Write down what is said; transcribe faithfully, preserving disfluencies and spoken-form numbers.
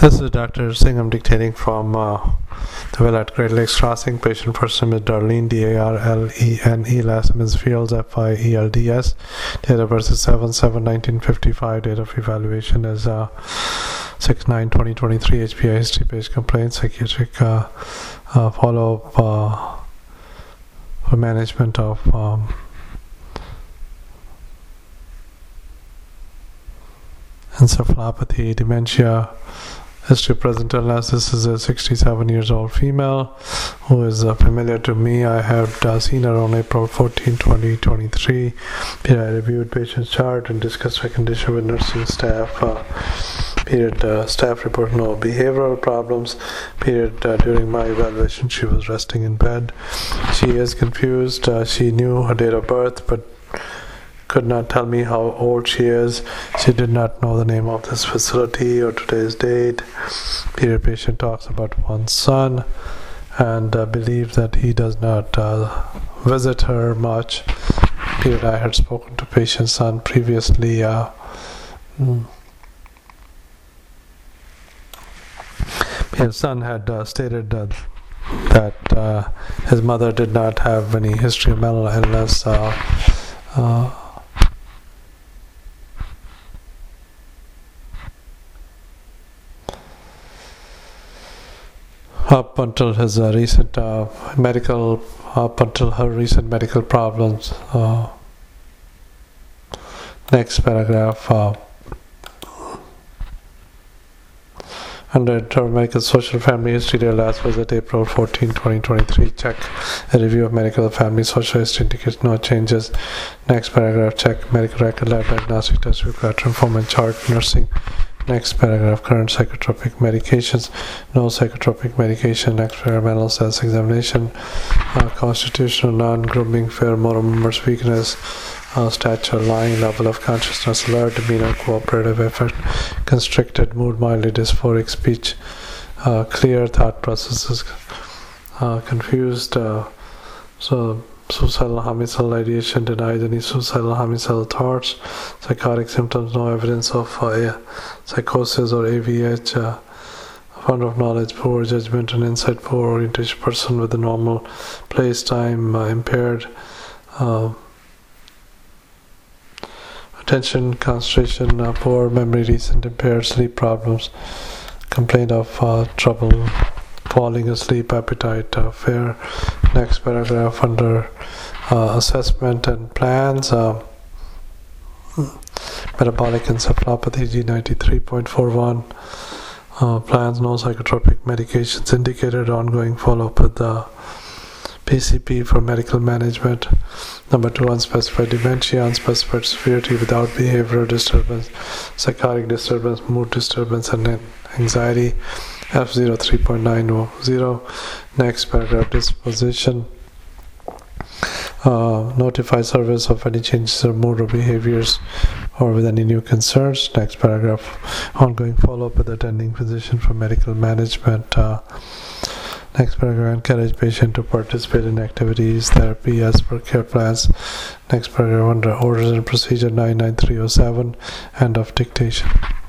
This is Doctor Singh. I'm dictating from uh, the Will at Great Lakes Crossing. Patient first name is Darlene, D A R L E N E. Last name is Fields, F I E L D S. Date of birth is seven seven nineteen fifty-five. Date of evaluation is uh, six nine twenty twenty-three. H P I history page complaint. Psychiatric uh, uh, follow-up uh, for management of um, encephalopathy, dementia. History present illness. This is a sixty-seven years old female who is uh, familiar to me. I have uh, seen her on April fourteenth twenty twenty-three. I reviewed patient's chart and discussed her condition with nursing staff. Uh, period uh, staff report no behavioral problems. Period uh, during my evaluation she was resting in bed. She is confused. Uh, she knew her date of birth but could not tell me how old she is. She did not know the name of this facility or today's date. Period. Patient talks about one son and uh, believes that he does not uh, visit her much. Period. I had spoken to patient's son previously. Uh, mm. His son had uh, stated uh, that uh, his mother did not have any history of mental illness. Uh, uh, Up until his uh, recent uh, medical, up until her recent medical problems. Uh, next paragraph. Uh, Under her medical social family history, their last visit April fourteenth twenty twenty-three. Check. A review of medical family social history indicates no changes. Next paragraph. Check medical record, lab diagnostic test, required informant chart, nursing. Next paragraph. Current psychotropic medications. No psychotropic medication. Next paragraph. Mental status examination. Uh, constitutional non-grooming, fair motor members weakness. Uh, stature, lying, level of consciousness, alert, demeanor, cooperative effort, constricted, mood, mildly dysphoric, speech, uh, clear, thought processes, uh, confused, uh, so suicidal homicidal ideation, denies any suicidal homicidal thoughts, psychotic symptoms, no evidence of uh, psychosis or A V H, uh, fund of knowledge, poor judgment and insight, poor orientation, person with a normal place, time, uh, impaired, uh, attention, concentration, uh, poor memory, recent impaired sleep problems, complaint of uh, trouble falling asleep, appetite, uh, fair. Next paragraph under uh, assessment and plans. Uh, metabolic encephalopathy G ninety-three point four one. Uh, plans, no psychotropic medications indicated, ongoing follow-up with the P C P for medical management. Number two, unspecified dementia, unspecified severity without behavioral disturbance, psychotic disturbance, mood disturbance, and anxiety. F zero three point nine zero. Next paragraph, disposition. Uh, notify service of any changes in mood or behaviors or with any new concerns. Next paragraph, ongoing follow-up with attending physician for medical management. Uh, Next paragraph, encourage patient to participate in activities, therapy as per care plans. Next paragraph, under orders and procedure nine nine three oh seven, end of dictation.